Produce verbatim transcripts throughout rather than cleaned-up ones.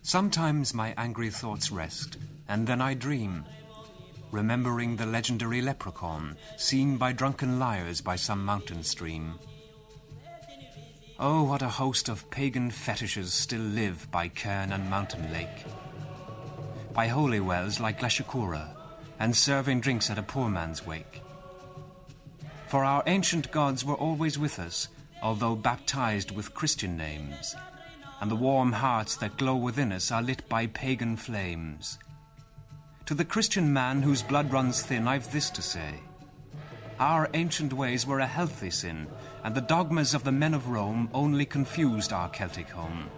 Sometimes my angry thoughts rest, and then I dream, remembering the legendary leprechaun seen by drunken liars by some mountain stream. Oh, what a host of pagan fetishes still live by cairn and mountain lake, by holy wells like Glashakura, and serving drinks at a poor man's wake. For our ancient gods were always with us, although baptized with Christian names, and the warm hearts that glow within us are lit by pagan flames. To the Christian man whose blood runs thin, I've this to say. Our ancient ways were a healthy sin, and the dogmas of the men of Rome only confused our Celtic home.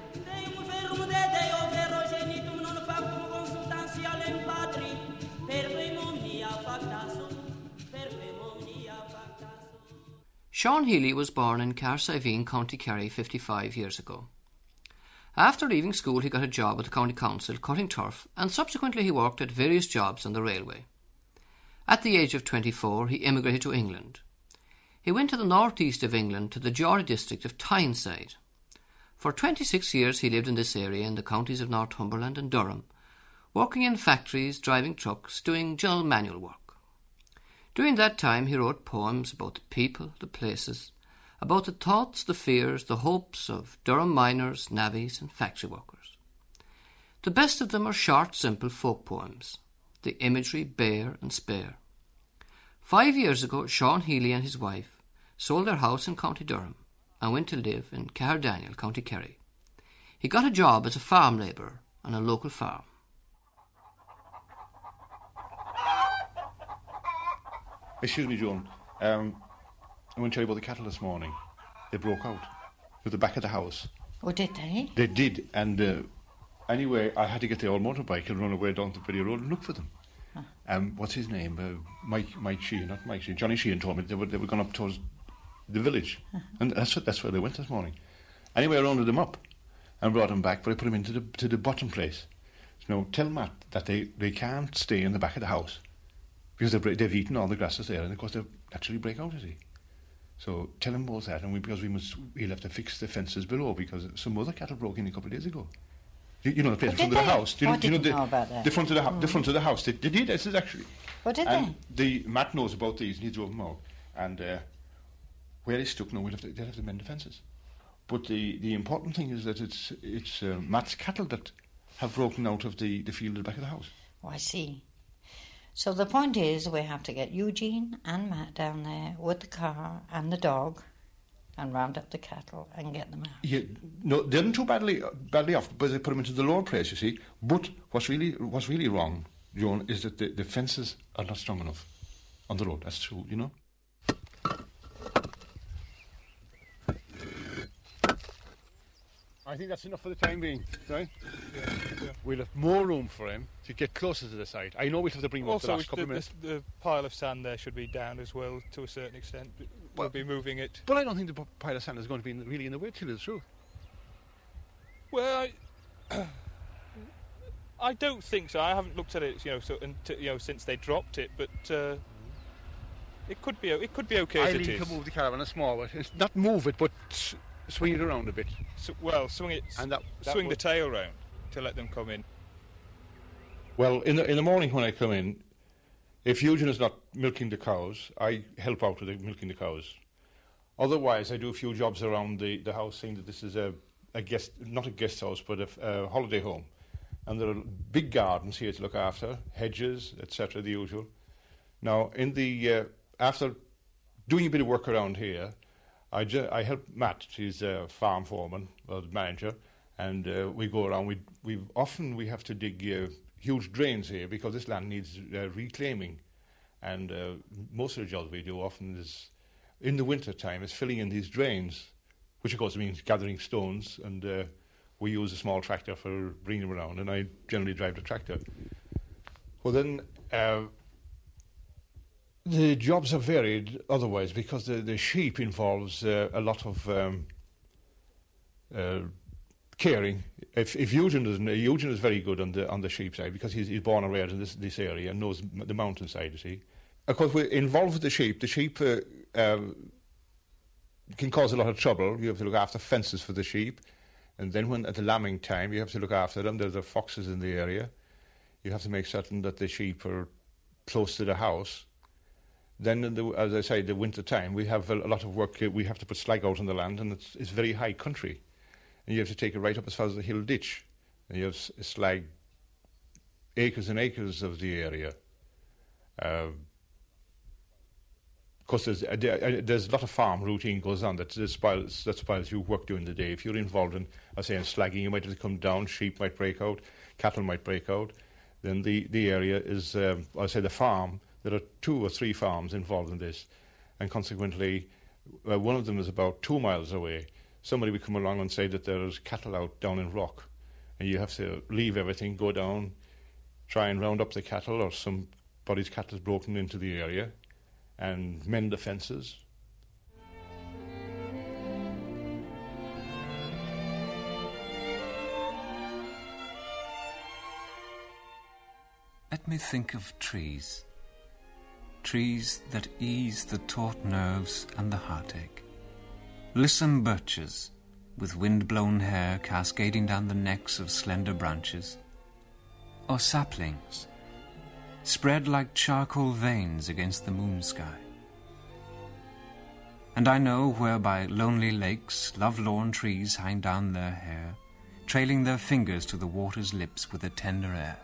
Sean Healy was born in Carsiveen, County Kerry, fifty-five years ago. After leaving school, he got a job at the County Council cutting turf, and subsequently he worked at various jobs on the railway. At the age of twenty-four, he emigrated to England. He went to the northeast of England to the Geordie district of Tyneside. For twenty-six years he lived in this area in the counties of Northumberland and Durham, working in factories, driving trucks, doing general manual work. During that time he wrote poems about the people, the places, about the thoughts, the fears, the hopes of Durham miners, navvies and factory workers. The best of them are short, simple folk poems, the imagery bare and spare. Five years ago, Sean Healy and his wife sold their house in County Durham and went to live in Caherdaniel, County Kerry. He got a job as a farm labourer on a local farm. Excuse me, Joan. Um, I went to tell you about the cattle this morning. They broke out to the back of the house. Oh, did they? They did, and uh, anyway, I had to get the old motorbike and run away down the Billy Road and look for them. Huh. Um, what's his name? Uh, Mike Mike Sheehan, not Mike Sheehan. Johnny Sheehan told me they were they were going up towards the village, uh-huh. and that's what, that's where they went this morning. Anyway, I rounded them up and brought them back, but I put them into the to the bottom place. So now tell Matt that they, they can't stay in the back of the house, because they've, they've eaten all the grasses there, and of course they'll naturally break out, you see. So tell him both that, and we, because we must, we'll have to fix the fences below, because some other cattle broke in a couple of days ago. You, you know the place in front of the house. Do you, I do you know didn't the, know about that. The front of the, mm. the front of the house. They, they did. This is actually. What did and they? The Matt knows about these, and he drove them out. And uh, where it's stuck now, we'll have to, they'll have to mend the fences. But the, the important thing is that it's it's uh, Matt's cattle that have broken out of the, the field at the back of the house. Oh, I see. So the point is, we have to get Eugene and Matt down there with the car and the dog, and round up the cattle and get them out. Yeah, no, they didn't too badly badly off, but they put them into the lower place, you see. But what's really what's really wrong, Joan, is that the, the fences are not strong enough on the road. That's true, you know. I think that's enough for the time being, right? Yeah, yeah. We'll have more room for him to get closer to the site. I know we'll have to bring him up the last couple the, of minutes. the, the pile of sand there should be down as well, to a certain extent. We'll well, be moving it. But I don't think the pile of sand is going to be in, really in the way, to tell you the truth. Well, I, I don't think so. I haven't looked at it, you know, so, until, you know, since they dropped it, but uh, it could be it could be okay as I it need is. to move the caravan a small way. Not move it, but swing it around a bit. So, well, swing it, and that, that swing would... the tail round to let them come in. Well, in the in the morning when I come in, if Eugene is not milking the cows, I help out with the milking the cows. Otherwise, I do a few jobs around the, the house, saying that this is a, a guest, not a guest house, but a, a holiday home. And there are big gardens here to look after, hedges, et cetera, the usual. Now, in the uh, after doing a bit of work around here, I, ju- I help Matt. He's a farm foreman or the manager, and uh, we go around. We we often we have to dig uh, huge drains here because this land needs uh, reclaiming, and uh, most of the jobs we do often is in the winter time is filling in these drains, which of course means gathering stones, and uh, we use a small tractor for bringing them around, and I generally drive the tractor. Well then. Uh, The jobs are varied otherwise because the, the sheep involves uh, a lot of um, uh, caring. If, if Eugene is Eugene is very good on the on the sheep side because he's, he's born and reared in this this area and knows the mountain side. You see, of course, we're involved with the sheep. The sheep uh, uh, can cause a lot of trouble. You have to look after fences for the sheep. And then when at the lambing time, you have to look after them. There's the foxes in the area. You have to make certain that the sheep are close to the house. Then, in the, as I say, the winter time, we have a, a lot of work. We have to put slag out on the land, and it's, it's very high country. And you have to take it right up as far as the hill ditch. And you have s- slag acres and acres of the area. Uh, Of course, there's, uh, there's a lot of farm routine goes on that spoils, that spoils you work during the day. If you're involved in, I say, in slagging, you might have to come down, sheep might break out, cattle might break out. Then the, the area is, um, I say, the farm. There are two or three farms involved in this. And consequently, uh, one of them is about two miles away. Somebody would come along and say that there's cattle out down in Rock. And you have to leave everything, go down, try and round up the cattle, or somebody's cattle is broken into the area, and mend the fences. Let me think of trees. Trees that ease the taut nerves and the heartache. Lissom birches, with wind-blown hair cascading down the necks of slender branches. Or saplings, spread like charcoal veins against the moon sky. And I know where by lonely lakes lovelorn trees hang down their hair, trailing their fingers to the water's lips with a tender air.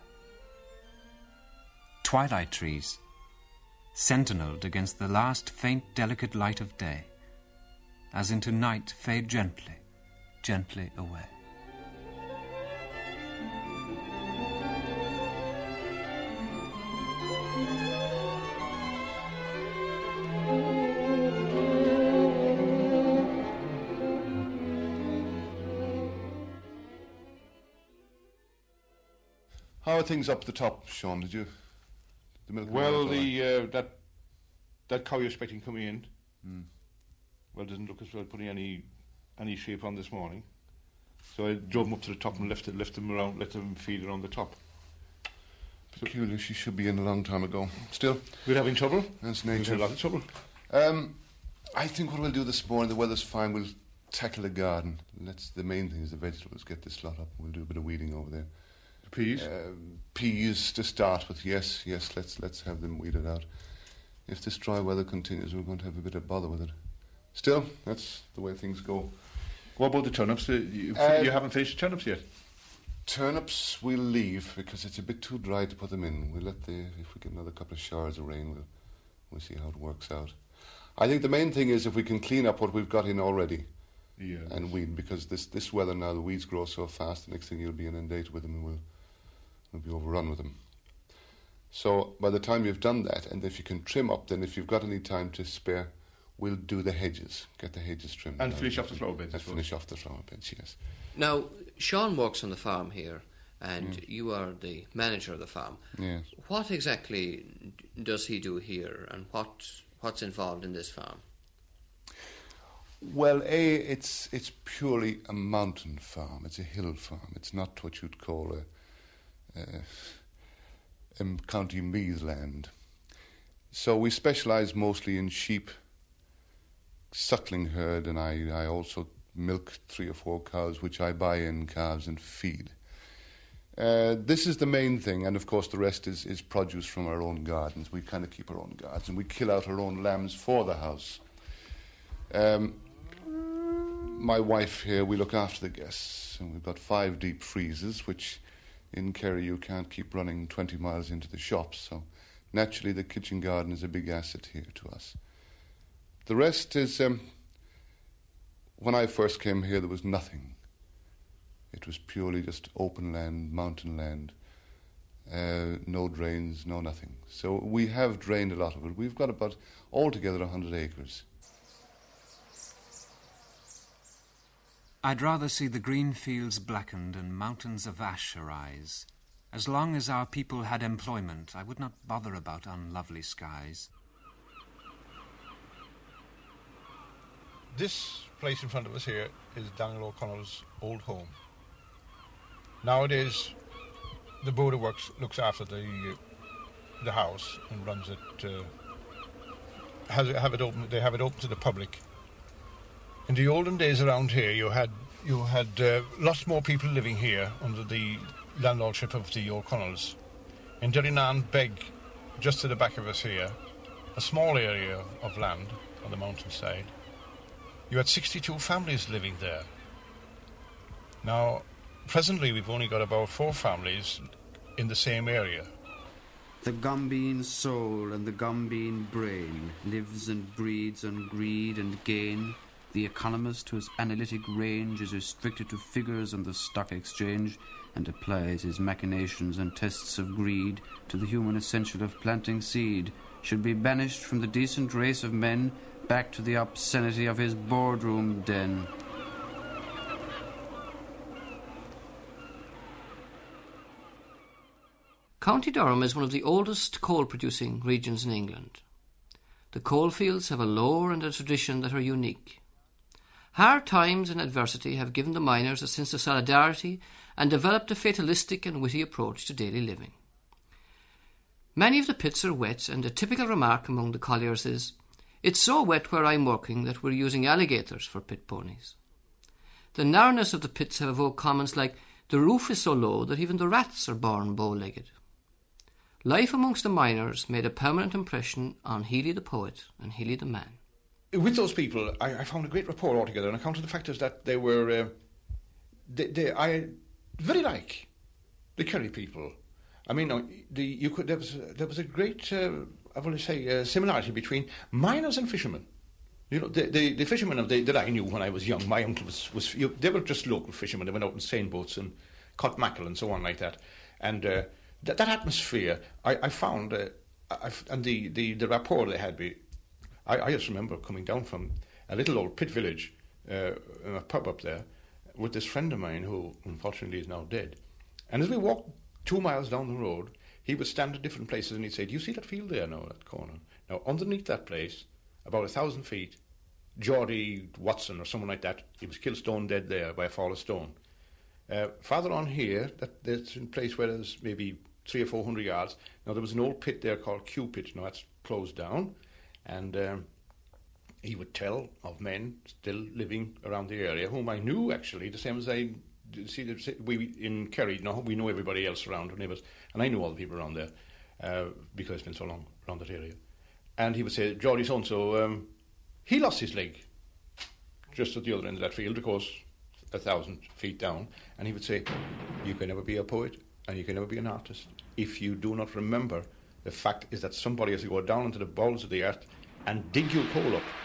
Twilight trees, sentineled against the last faint delicate light of day, as into night fade gently, gently away. How are things up the top, Sean? Did you? The milk Well, the uh, that that cow you're expecting coming in, mm. well, doesn't look as though putting any any shape on this morning. So I drove them up to the top and left it, left them around, let them feed around the top. Peculiar. She should be in a long time ago. Still, we're having trouble. That's We're nature. having a lot of trouble. Um, I think what we'll do this morning, the weather's fine. We'll tackle the garden. That's the main thing. Is the vegetables. Get this lot up. We'll do a bit of weeding over there. Peas? Uh, peas to start with, yes, yes, let's let's have them weeded out. If this dry weather continues, we're going to have a bit of bother with it. Still, that's the way things go. What about the turnips? Uh, you, Uh, you haven't finished turnips yet? Turnips we'll leave because it's a bit too dry to put them in. We'll let the, if we get another couple of showers of rain, we'll, we'll see how it works out. I think the main thing is if we can clean up what we've got in already. Yeah. And weed, because this, this weather now, the weeds grow so fast, the next thing you'll be inundated with them and we'll We'll be overrun with them. So by the time you've done that, and if you can trim up, then if you've got any time to spare, we'll do the hedges, get the hedges trimmed. And finish off the flower beds. And finish off the flower beds, yes. Now, Sean works on the farm here, and mm. you are the manager of the farm. Yes. What exactly does he do here, and what what's involved in this farm? Well, A, it's it's purely a mountain farm. It's a hill farm. It's not what you'd call a Uh, in County Meath land. So we specialise mostly in sheep, suckling herd, and I, I also milk three or four cows, which I buy in calves and feed. Uh, this is the main thing, and of course the rest is, is produce from our own gardens. We kind of keep our own gardens, and we kill out our own lambs for the house. Um, my wife here, we look after the guests, and we've got five deep freezers, which in Kerry you can't keep running twenty miles into the shops, so naturally the kitchen garden is a big asset here to us. The rest is, um, when I first came here there was nothing. It was purely just open land, mountain land, uh, no drains, no nothing. So we have drained a lot of it. We've got about altogether one hundred acres. I'd rather see the green fields blackened and mountains of ash arise. As long as our people had employment, I would not bother about unlovely skies. This place in front of us here is Daniel O'Connell's old home. Nowadays, the Board of Works looks after the the house and runs it. Uh, has have it open. They have it open to the public. In the olden days around here, you had you had uh, lots more people living here under the landlordship of the O'Connells. In Derrynan Beg, just to the back of us here, a small area of land on the mountainside, you had sixty-two families living there. Now, presently we've only got about four families in the same area. The Gumbean soul and the Gumbean brain lives and breeds on greed and gain. The economist whose analytic range is restricted to figures on the stock exchange and applies his machinations and tests of greed to the human essential of planting seed should be banished from the decent race of men back to the obscenity of his boardroom den. County Durham is one of the oldest coal-producing regions in England. The coalfields have a lore and a tradition that are unique. Hard times and adversity have given the miners a sense of solidarity and developed a fatalistic and witty approach to daily living. Many of the pits are wet, and a typical remark among the colliers is, "It's so wet where I'm working that we're using alligators for pit ponies." The narrowness of the pits have evoked comments like, "The roof is so low that even the rats are born bow-legged." Life amongst the miners made a permanent impression on Healy the poet and Healy the man. With those people, I, I found a great rapport altogether, on account of the fact is that they were, uh, they, they, I very like the Kerry people. I mean, no, the, you could there was there was a great, uh, I want to say, uh, similarity between miners and fishermen. You know, the the, the fishermen of the, that I knew when I was young, my uncle was was you, they were just local fishermen. They went out in seine boats and caught mackerel and so on like that, and. Uh, That, that atmosphere, I, I found, uh, I, and the, the, the rapport they had, be, I, I just remember coming down from a little old pit village, uh, in a pub up there, with this friend of mine who, unfortunately, is now dead. And as we walked two miles down the road, he would stand at different places and he'd say, "Do you see that field there now, that corner? Now, underneath that place, about a thousand feet, Geordie Watson or someone like that, he was killed stone dead there by a fall of stone. Uh, farther on here, that, that's in a place where there's maybe three or four hundred yards. Now, there was an old pit there called Cupid. Now, that's closed down. And um, he would tell of men still living around the area, whom I knew, actually, the same as I see. We in Kerry, no, we know everybody else around, our neighbours, and I knew all the people around there uh, because it's been so long around that area. And he would say, "Geordie so-and-so, um, he lost his leg just at the other end of that field, of course, a thousand feet down." And he would say, "You can never be a poet, and you can never be an artist if you do not remember the fact is that somebody has to go down into the bowels of the earth and dig your coal up."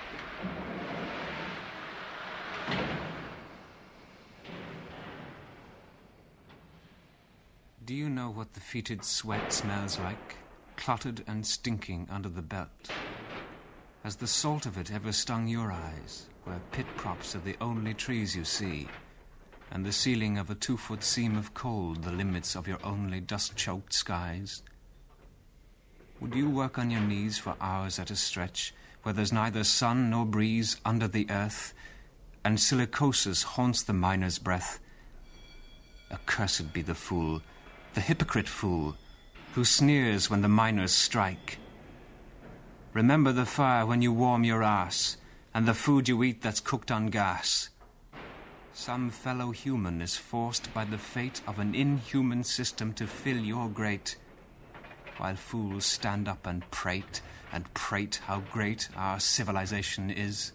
Do you know what the fetid sweat smells like? Clotted and stinking under the belt. Has the salt of it ever stung your eyes, where pit props are the only trees you see, and the ceiling of a two-foot seam of coal the limits of your only dust-choked skies? Would you work on your knees for hours at a stretch, where there's neither sun nor breeze under the earth, and silicosis haunts the miner's breath? Accursed be the fool, the hypocrite fool, who sneers when the miners strike. Remember the fire when you warm your arse, and the food you eat that's cooked on gas. Some fellow human is forced by the fate of an inhuman system to fill your grate, while fools stand up and prate, and prate how great our civilization is.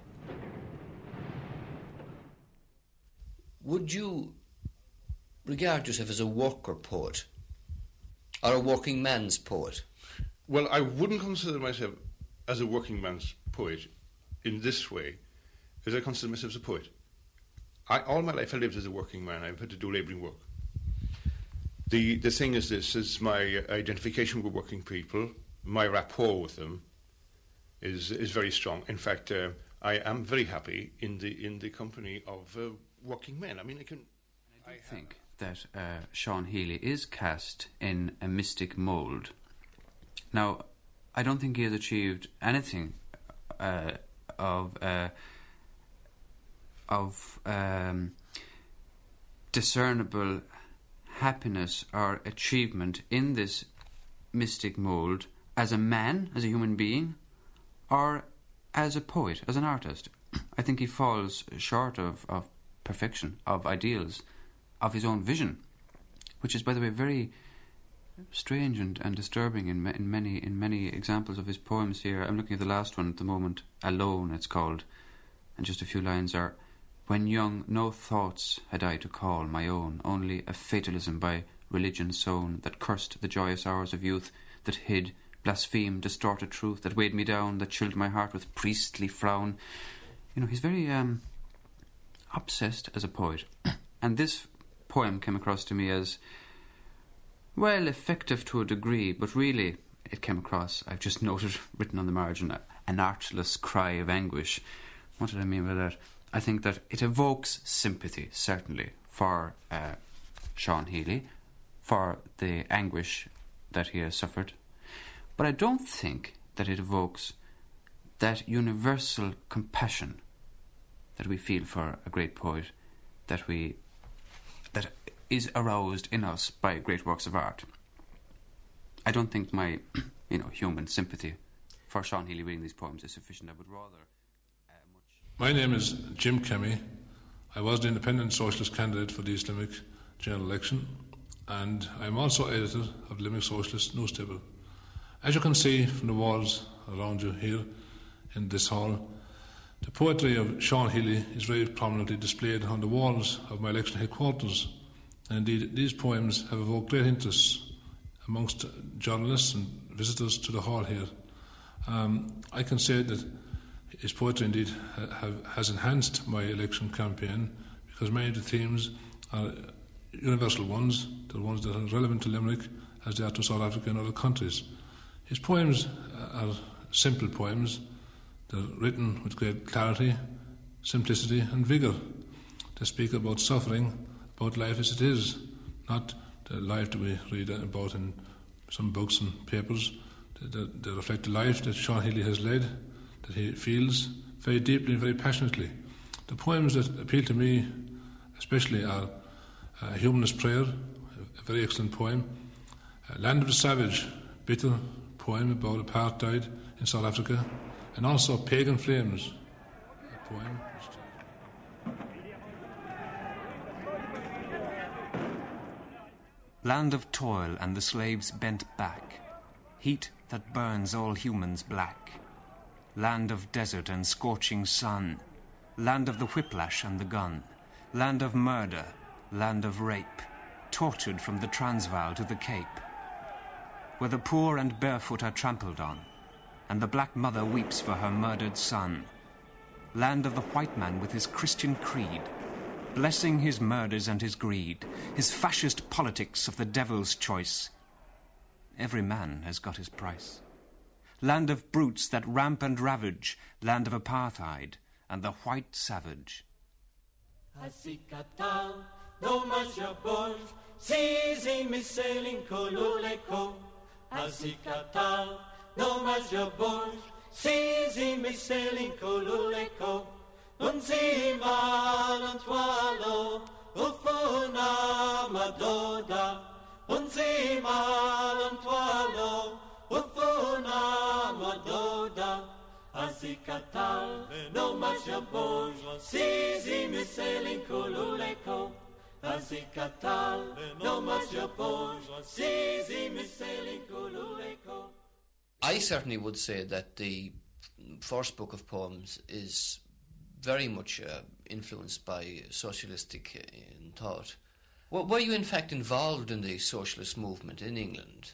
Would you regard yourself as a worker poet, or a working man's poet? Well, I wouldn't consider myself as a working man's poet in this way, as I consider myself as a poet. I, all my life I lived as a working man. I've had to do labouring work. The the thing is this, is my identification with working people, my rapport with them is is very strong. In fact, uh, I am very happy in the in the company of uh, working men. I mean, I can... I, I think that uh, Sean Healy is cast in a mystic mould. Now, I don't think he has achieved anything uh, of... Uh, of um, discernible happiness or achievement in this mystic mould as a man, as a human being, or as a poet, as an artist. I think he falls short of, of perfection, of ideals, of his own vision, which is, by the way, very strange and, and disturbing in, in many in many examples of his poems here. I'm looking at the last one at the moment, Alone it's called, and just a few lines are: when young, no thoughts had I to call my own, only a fatalism by religion sown, that cursed the joyous hours of youth, that hid, blasphemed, distorted truth, that weighed me down, that chilled my heart with priestly frown. You know, he's very um, obsessed as a poet. And this poem came across to me as, well, effective to a degree, but really it came across, I've just noted, written on the margin, an artless cry of anguish. What did I mean by that? I think that it evokes sympathy, certainly, for uh, Sean Healy, for the anguish that he has suffered. But I don't think that it evokes that universal compassion that we feel for a great poet, that we that is aroused in us by great works of art. I don't think my, you know, human sympathy for Sean Healy reading these poems is sufficient. I would rather uh, much... My name is Jim Kemmy. I was the independent socialist candidate for the East Limerick general election, and I'm also editor of the Limerick Socialist newspaper. As you can see from the walls around you here in this hall, the poetry of Sean Healy is very prominently displayed on the walls of my election headquarters. And indeed, these poems have evoked great interest amongst journalists and visitors to the hall here. Um, I can say that his poetry indeed ha- have, has enhanced my election campaign, because many of the themes are universal ones, the ones that are relevant to Limerick as they are to South Africa and other countries. His poems are simple poems. They're written with great clarity, simplicity and vigour. They speak about suffering, about life as it is, not the life that we read about in some books and papers. They, they, they reflect the life that Sean Healy has led, that he feels very deeply and very passionately. The poems that appeal to me especially are uh, Humanist Prayer, a very excellent poem, uh, Land of the Savage, bitter poem about apartheid in South Africa, and also Pagan Flames, a poem. Land of toil and the slave's bent back, heat that burns all humans black. Land of desert and scorching sun, land of the whiplash and the gun. Land of murder, land of rape, tortured from the Transvaal to the Cape, where the poor and barefoot are trampled on, and the black mother weeps for her murdered son. Land of the white man with his Christian creed, blessing his murders and his greed, his fascist politics of the devil's choice. Every man has got his price. Land of brutes that ramp and ravage, land of apartheid and the white savage. Hasikatal, no mas jaboj, seizing me sailing koluleko. Hasikatal, no mas jaboj, seizing me sailing koluleko. Unzimal and twalo, ufuna madoda. Unzimal and twalo, ufuna madoda. Azikatal, no mashaboj, sizi me sailing koluleko. Azikatal, no mashaboj, sizi me sailing koluleko. I certainly would say that the first book of poems is very much uh, influenced by socialistic uh, thought. Well, were you in fact involved in the socialist movement in England?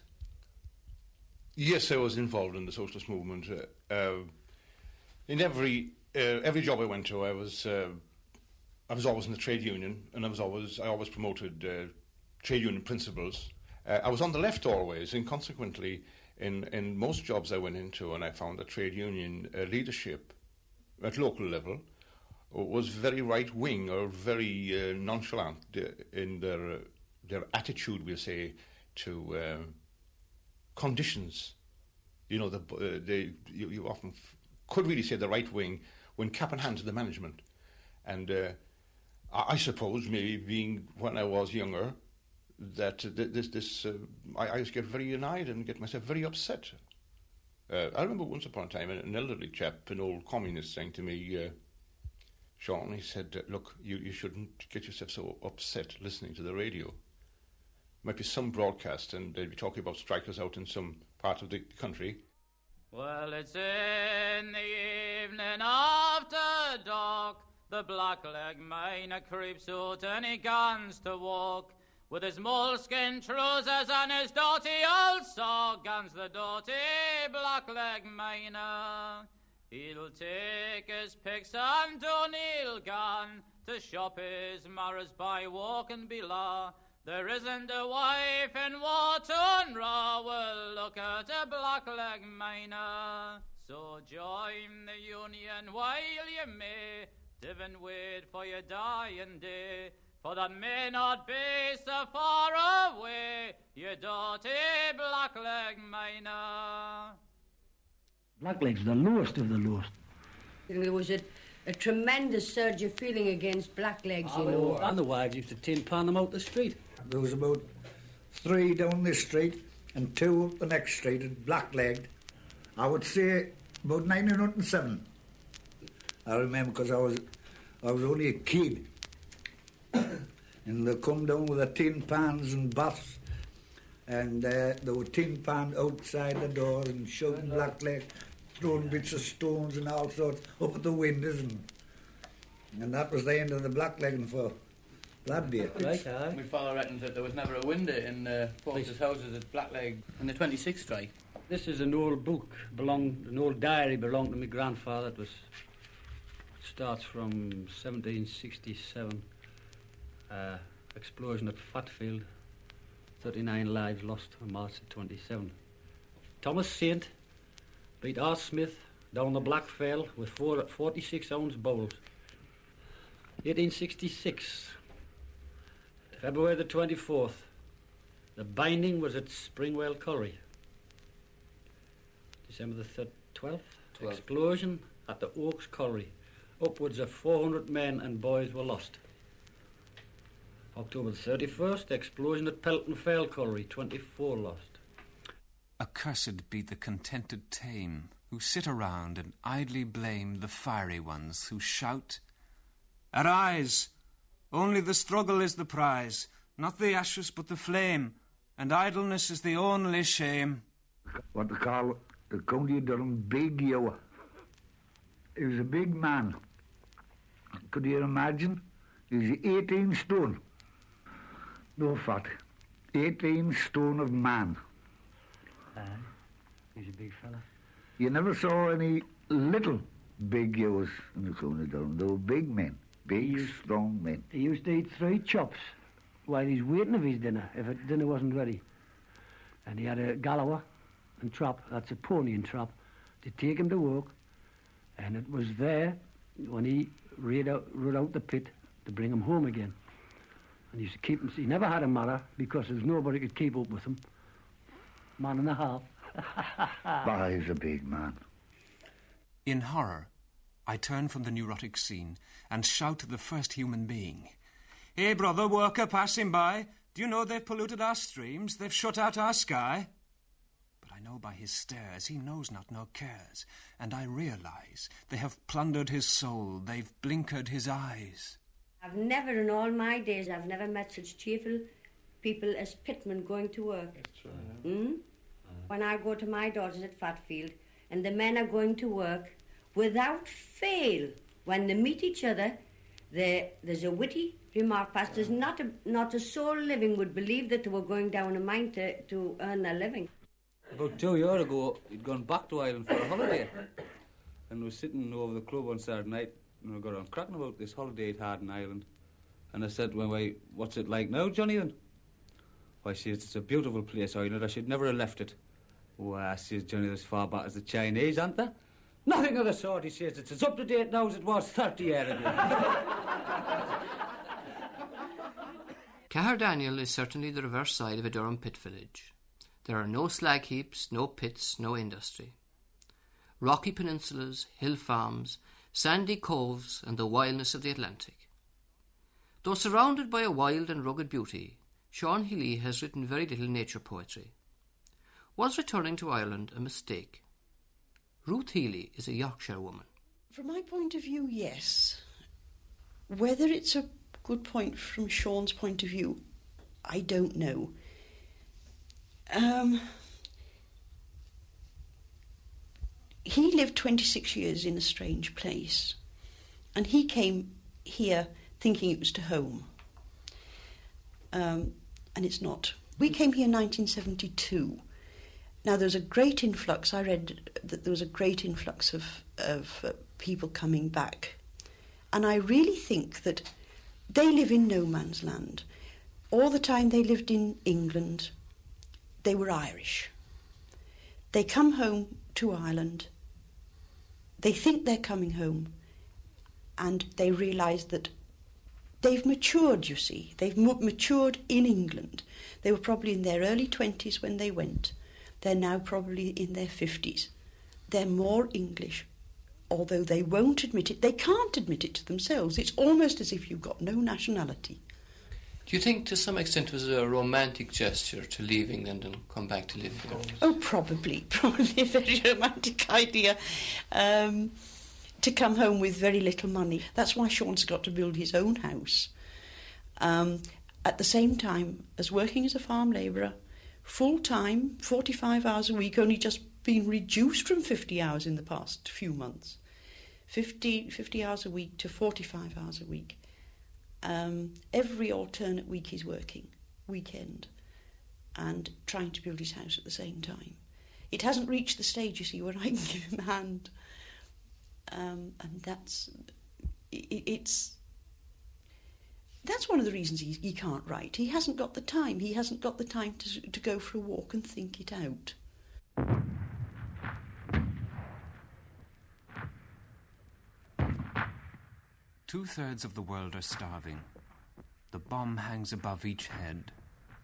Yes, I was involved in the socialist movement. Uh, uh, in every uh, every job I went to, I was uh, I was always in the trade union, and I was always I always promoted uh, trade union principles. Uh, I was on the left always, and consequently, in in most jobs I went into, and I found that trade union uh, leadership at local level was very right wing or very uh, nonchalant in their uh, their attitude, we'll say, to uh, conditions. You know, the, uh, they you, you often f- could really say the right wing when cap in hand to the management. And uh, I, I suppose maybe being when I was younger, that uh, this this uh, I, I used to get very annoyed and get myself very upset. Uh, I remember once upon a time an elderly chap, an old communist, saying to me, uh, Sean, he said, uh, look, you, you shouldn't get yourself so upset listening to the radio. Might be some broadcast and they'll be talking about strikers out in some part of the country. Well, it's in the evening after dark, the blackleg miner creeps out and he guns to walk. With his moleskin trousers and his dirty old sock, guns the dirty blackleg miner. He'll take his picks and O'Neill gun to shop his marrows by walking below. There isn't a wife in Wharton Row will look at a blackleg miner. So join the union while you may, divin wait for your dying day, for that may not be so far away, you dirty blackleg miner. Blackleg's the lowest of the lowest. There was a, a tremendous surge of feeling against blacklegs, you know. And the wives used to tin pan them out the street. There was about three down this street and two up the next street at blacklegged. I would say about nineteen oh seven. I remember because I was, I was only a kid. And they come down with the tin pans and baths. And uh, there were tin pans outside the doors and shouting blackleg, throwing bits of stones and all sorts up at the windows. And, and that was the end of the blacklegging for that day. Right, aye. My father reckons that there was never a window in uh, folks' houses at Blackleg in the twenty-sixth strike. This is an old book, belonged, an old diary belonged to my grandfather. It was it starts from seventeen sixty-seven. Uh, explosion at Fatfield. thirty-nine lives lost on March the twenty-seventh. Thomas Saint beat R. Smith down the Blackfell with four forty-six ounce bowls. eighteen sixty-six. February the twenty-fourth. The binding was at Springwell Colliery. December the twelfth. Explosion at the Oaks Colliery. Upwards of four hundred men and boys were lost. October the thirty-first. Explosion at Pelton Fell Colliery. twenty-four lost. Accursed be the contented tame, who sit around and idly blame the fiery ones who shout, "Arise! Only the struggle is the prize, not the ashes but the flame, and idleness is the only shame." What they call the County of Durham Big Yower. He was a big man. Could you imagine? He was eighteen stone. No fat. eighteen stone of man. Aye, he's a big fella. You never saw any little big yowers in the County of Durham. They were big men. Big, used, strong men. He used to eat three chops while he's waiting for his dinner, if it, dinner wasn't ready. And he had a Galloway and trap, that's a pony and trap, to take him to work. And it was there, when he rode out, rode out the pit, to bring him home again. And he used to keep him, he never had a mother, because there's nobody could keep up with him. Man and a half. Bah, he's a big man. In horror, I turn from the neurotic scene and shout to the first human being, "Hey, brother, worker passing by, do you know they've polluted our streams? They've shut out our sky?" But I know by his stares he knows not nor cares, and I realise they have plundered his soul, they've blinkered his eyes. I've never in all my days, I've never met such cheerful people as pitmen going to work. That's right. Mm? When I go to my daughters at Fatfield, and the men are going to work, without fail, when they meet each other, there's a witty remark passed. There's not a, not a soul living would believe that they were going down a mine to, to earn their living. About two years ago, he'd gone back to Ireland for a holiday and was sitting over the club on Saturday night and we got on cracking about this holiday he'd had in Ireland. And I said, well, why, what's it like now, Johnny, then? Why, she says, it's a beautiful place, Ireland. I should never have left it. Why, says Johnny, as far back as the Chinese, aren't they? Nothing of the sort, he says. It's as up to date now as it was thirty years ago. Cahir Daniel is certainly the reverse side of a Durham pit village. There are no slag heaps, no pits, no industry. Rocky peninsulas, hill farms, sandy coves, and the wildness of the Atlantic. Though surrounded by a wild and rugged beauty, Sean Healy has written very little nature poetry. Was returning to Ireland a mistake? Ruth Healy is a Yorkshire woman. From my point of view, yes. Whether it's a good point from Sean's point of view, I don't know. Um, he lived twenty-six years in a strange place, and he came here thinking it was to home. Um, and it's not. We came here in nineteen seventy-two. Now, there was a great influx. I read that there was a great influx of, of uh, people coming back. And I really think that they live in no man's land. All the time they lived in England, they were Irish. They come home to Ireland. They think they're coming home. And they realise that they've matured, you see. They've matured in England. They were probably in their early twenties when they went. They're now probably in their fifties. They're more English, although they won't admit it. They can't admit it to themselves. It's almost as if you've got no nationality. Do you think to some extent it was a romantic gesture to leave England and come back to live here? Oh, probably. Probably a very romantic idea. Um, to come home with very little money. That's why Sean's got to build his own house. Um, at the same time as working as a farm labourer, full-time, forty-five hours a week, only just been reduced from fifty hours in the past few months. fifty, fifty hours a week to forty-five hours a week. Um, every alternate week he's working, weekend, and trying to build his house at the same time. It hasn't reached the stage, you see, where I can give him a hand. Um, and that's... It, it's... That's one of the reasons he, he can't write. He hasn't got the time. He hasn't got the time to, to go for a walk and think it out. Two-thirds of the world are starving. The bomb hangs above each head.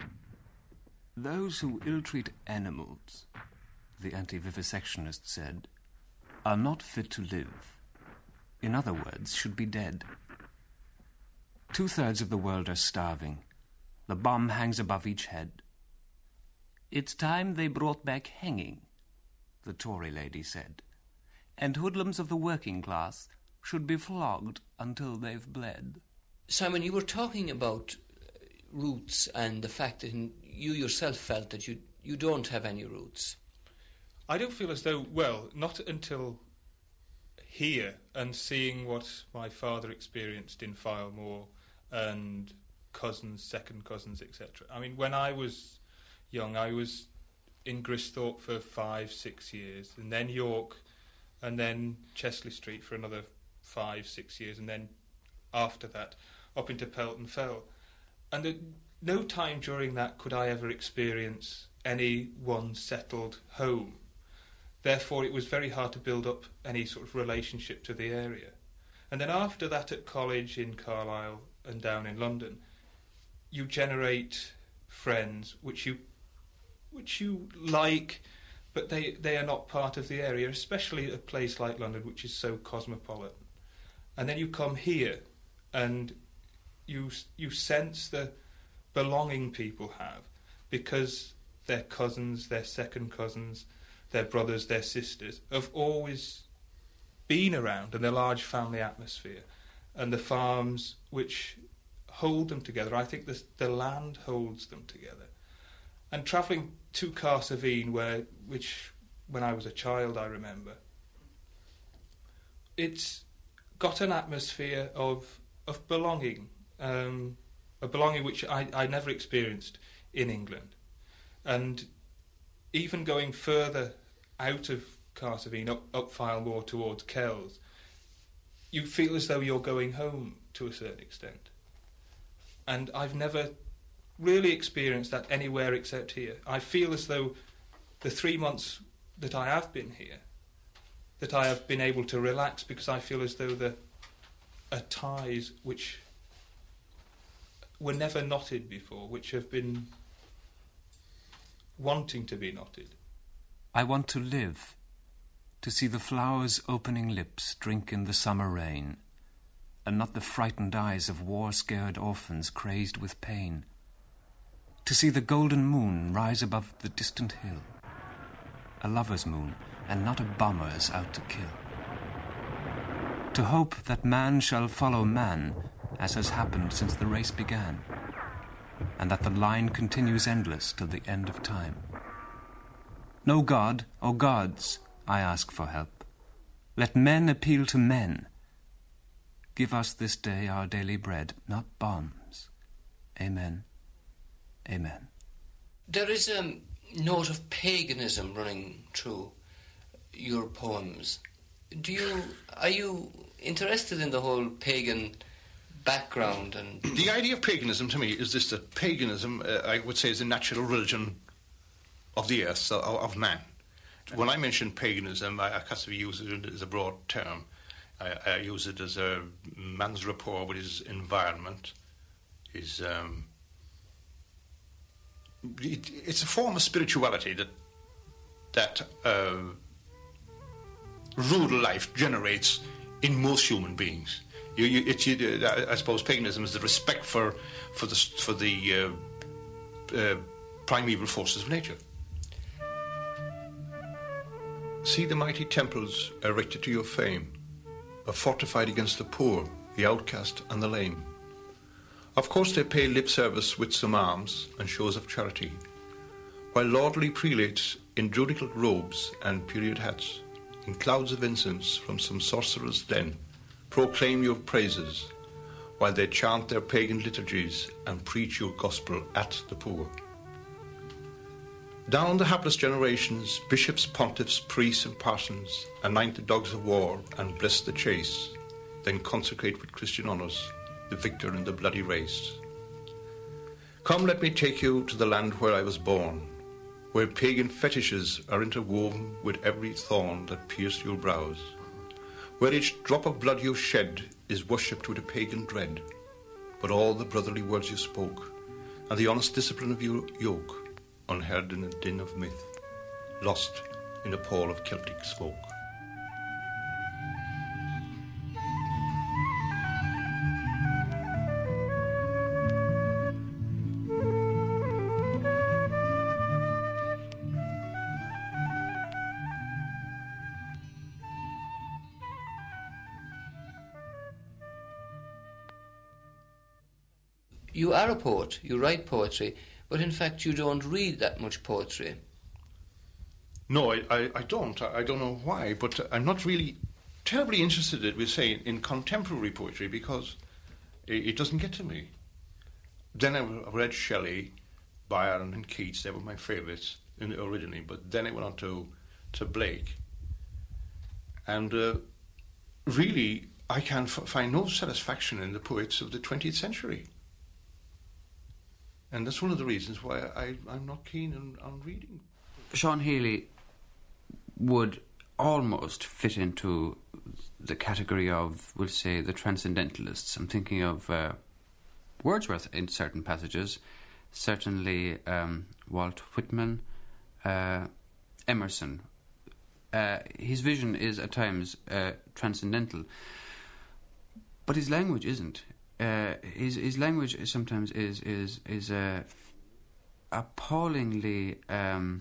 Those who ill-treat animals, the anti-vivisectionist said, are not fit to live. In other words, should be dead. Two-thirds of the world are starving. The bomb hangs above each head. It's time they brought back hanging, the Tory lady said, and hoodlums of the working class should be flogged until they've bled. Simon, you were talking about roots and the fact that you yourself felt that you, you don't have any roots. I don't feel as though, well, not until here and seeing what my father experienced in Filemore and cousins, second cousins, et cetera. I mean, when I was young, I was in Gristhorpe for five, six years, and then York, and then Chesley Street for another five, six years, and then after that, up into Pelton Fell. And at no time during that could I ever experience any one settled home. Therefore, it was very hard to build up any sort of relationship to the area. And then after that at college in Carlisle and down in London, you generate friends which you which you like, but they, they are not part of the area, especially a place like London, which is so cosmopolitan. And then you come here, and you you sense the belonging people have, because their cousins, their second cousins, their brothers, their sisters, have always been around, and the large family atmosphere, and the farms which hold them together. I think the, the land holds them together. And travelling to Carsavine, where, which when I was a child I remember, it's got an atmosphere of of belonging, um, a belonging which I, I never experienced in England. And even going further out of Carsavine, up, up Filemore towards Kells, you feel as though you're going home to a certain extent. And I've never really experienced that anywhere except here. I feel as though the three months that I have been here, that I have been able to relax, because I feel as though the are ties which were never knotted before, which have been wanting to be knotted. I want to live, to see the flowers' opening lips drink in the summer rain, and not the frightened eyes of war-scared orphans crazed with pain. To see the golden moon rise above the distant hill, a lover's moon, and not a bomber's out to kill. To hope that man shall follow man, as has happened since the race began, and that the line continues endless till the end of time. No God or gods, I ask for help. Let men appeal to men. Give us this day our daily bread, not bombs. Amen. Amen. There is a note of paganism running through your poems. Do you are you interested in the whole pagan background? And the idea of paganism to me is this: that paganism, uh, I would say, is the natural religion of the earth, of, of man. When I mention paganism, I, I can't use it as a broad term. I, I use it as a man's rapport with his environment, his. Um, it, it's a form of spirituality that that uh, rural life generates in most human beings. You, you, it, you, I suppose paganism is the respect for for the for the uh, uh, primeval forces of nature. See the mighty temples erected to your fame, are fortified against the poor, the outcast, and the lame. Of course they pay lip service with some alms and shows of charity, while lordly prelates in judicial robes and period hats, in clouds of incense from some sorcerer's den, proclaim your praises, while they chant their pagan liturgies and preach your gospel at the poor. Down the hapless generations, bishops, pontiffs, priests and parsons anoint the dogs of war and bless the chase, then consecrate with Christian honours the victor in the bloody race. Come, let me take you to the land where I was born, where pagan fetishes are interwoven with every thorn that pierced your brows, where each drop of blood you shed is worshipped with a pagan dread, but all the brotherly words you spoke, and the honest discipline of your yoke, unheard in a din of myth, lost in a pall of Celtic smoke. You are a poet, you write poetry, but in fact you don't read that much poetry. No, I, I, I don't. I, I don't know why, but I'm not really terribly interested, we say, in contemporary poetry because it, it doesn't get to me. Then I read Shelley, Byron and Keats. They were my favourites originally, but then I went on to, to Blake. And uh, really, I can f- find no satisfaction in the poets of the twentieth century. And that's one of the reasons why I, I'm not keen on, on reading. Sean Healy would almost fit into the category of, we'll say, the transcendentalists. I'm thinking of uh, Wordsworth in certain passages, certainly um, Walt Whitman, uh, Emerson. Uh, his vision is at times uh, transcendental, but his language isn't. Uh, his his language is sometimes is is is uh, appallingly um,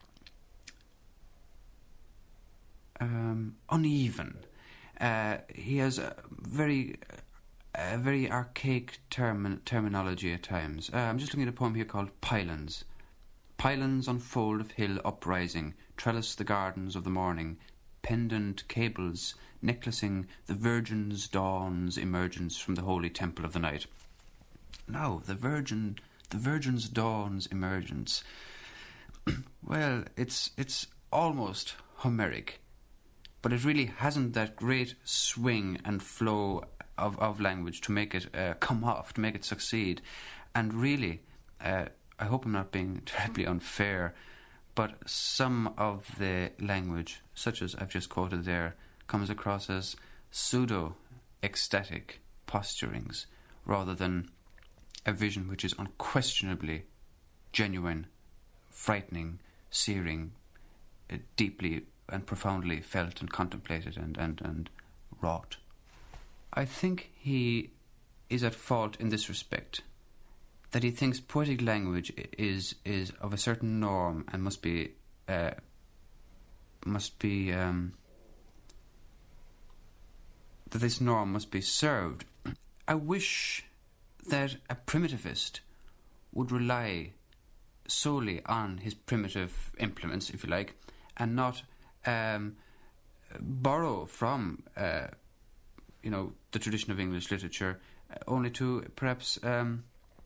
um, uneven. Uh, he has a very a very archaic term, terminology at times. Uh, I'm just looking at a poem here called Pylons. Pylons on fold of hill uprising, trellis the gardens of the morning, pendant cables necklacing the Virgin's dawn's emergence from the holy temple of the night. Now, the Virgin, the Virgin's dawn's emergence. Well, it's it's almost Homeric, but it really hasn't that great swing and flow of, of language to make it uh, come off, to make it succeed. And really, uh, I hope I'm not being terribly unfair, but some of the language, such as I've just quoted there, comes across as pseudo-ecstatic posturings rather than a vision which is unquestionably genuine, frightening, searing, uh, deeply and profoundly felt and contemplated and, and, and wrought. I think he is at fault in this respect, that he thinks poetic language is is of a certain norm and must be uh, must be um, that this norm must be served I wish that a primitivist would rely solely on his primitive implements, if you like, and not um, borrow from, uh, you know, the tradition of English literature, uh, only to perhaps, um,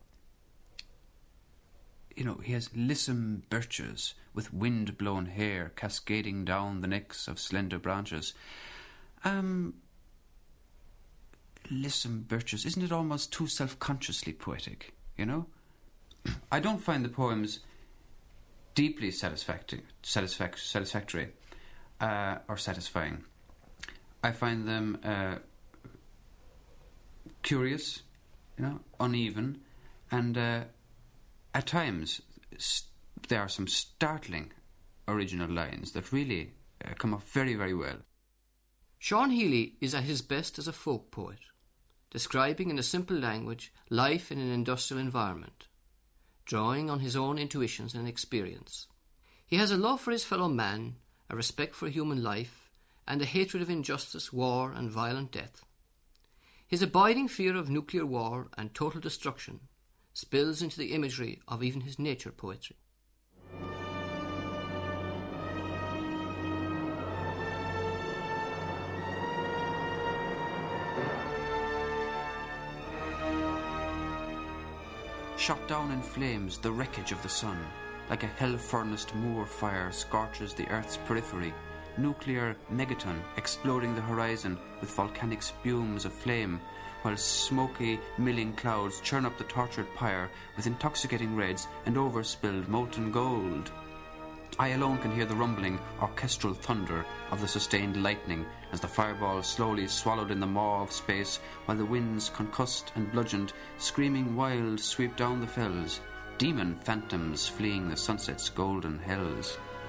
you know, he has lissom birches with wind-blown hair cascading down the necks of slender branches. Um, lissom birches, isn't it almost too self-consciously poetic, you know? I don't find the poems deeply satisfactory, satisfac- satisfactory uh, or satisfying. I find them uh, curious, you know, uneven, and uh, at times st- there are some startling original lines that really uh, come off very, very well. Sean Healy is at his best as a folk poet, describing in a simple language life in an industrial environment, drawing on his own intuitions and experience. He has a love for his fellow man, a respect for human life, and a hatred of injustice, war, and violent death. His abiding fear of nuclear war and total destruction spills into the imagery of even his nature poetry. Shot down in flames, the wreckage of the sun, like a hell-furnace moor fire, scorches the Earth's periphery. Nuclear megaton exploding the horizon with volcanic spumes of flame, while smoky, milling clouds churn up the tortured pyre with intoxicating reds and overspilled molten gold. I alone can hear the rumbling, orchestral thunder of the sustained lightning as the fireball slowly swallowed in the maw of space, while the winds, concussed and bludgeoned, screaming wild, sweep down the fells, demon phantoms fleeing the sunset's golden hells.